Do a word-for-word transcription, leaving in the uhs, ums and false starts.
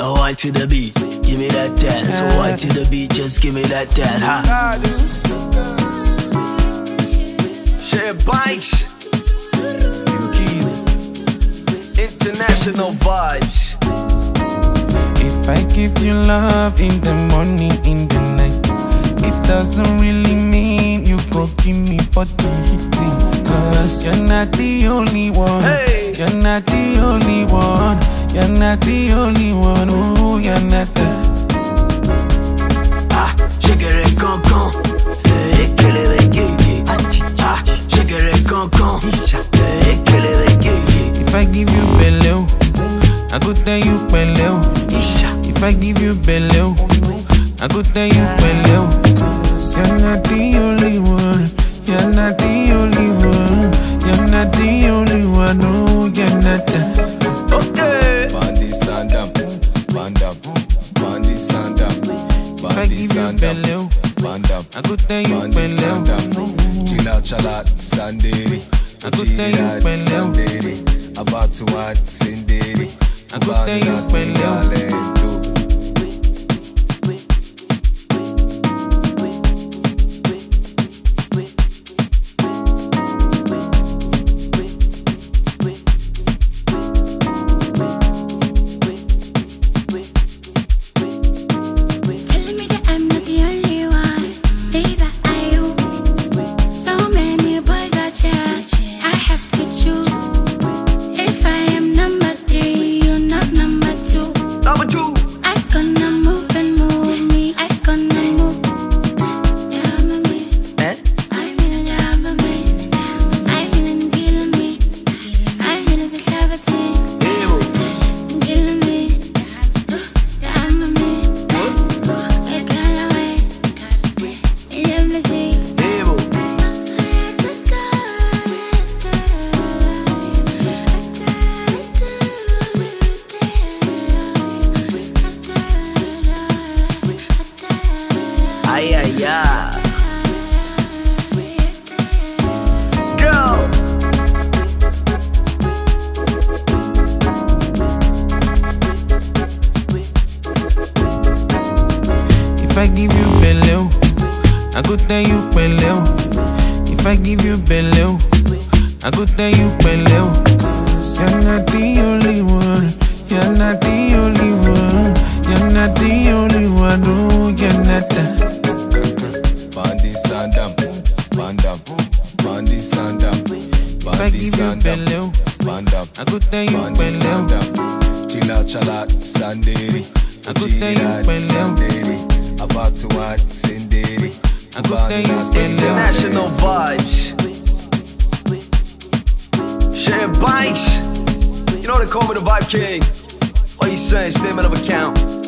Oh, wine to the beat, give me that dance. Oh, wine to the beat, just give me that dance, huh? Share bikes, keys, international vibes. If I give you love in the morning, in the night, it doesn't really mean you go give me body hitting. Cause you're not the only one, hey. You're not the only one, you're not the only one, ooh, you're not the. Ah, shigere con con, eh, kelere gigi. Ah, shigere con con, eh, kelere gigi. If I give you bello, I go tell you bello. If I give you bello, I go tell you bello. Cause you're not the only one, you're not the only one, you're not the only one, no, you're not the. Okay. Bandi Sandam, Bandam, Bandi Sandam, Bandi Sandam, Bandam, I go tell you bello. Chila Chalat, Sanderi, I go tell you bello. Sanderi, about to what, Sinderi, I go tell you bello. Ay, ay, ay. Go. If I give you bello, I go tell you bello. If I give you bello, I go tell you bello. Cause you're not the only one, you're not the only one, you're not the only one, no, you're not the. Bandi Sandam, Bandam, Bandi Sandam, Bandi Sandam, Bandam, I go tell you Bandi bello. Sandam, Chila Chalat, Sanderi, I go tell you bello. Sanderi, about to what, Sinderi, I go tell you bello. International vibes. Share bikes. You know they call me the Vibe King. All you saying, statement of account.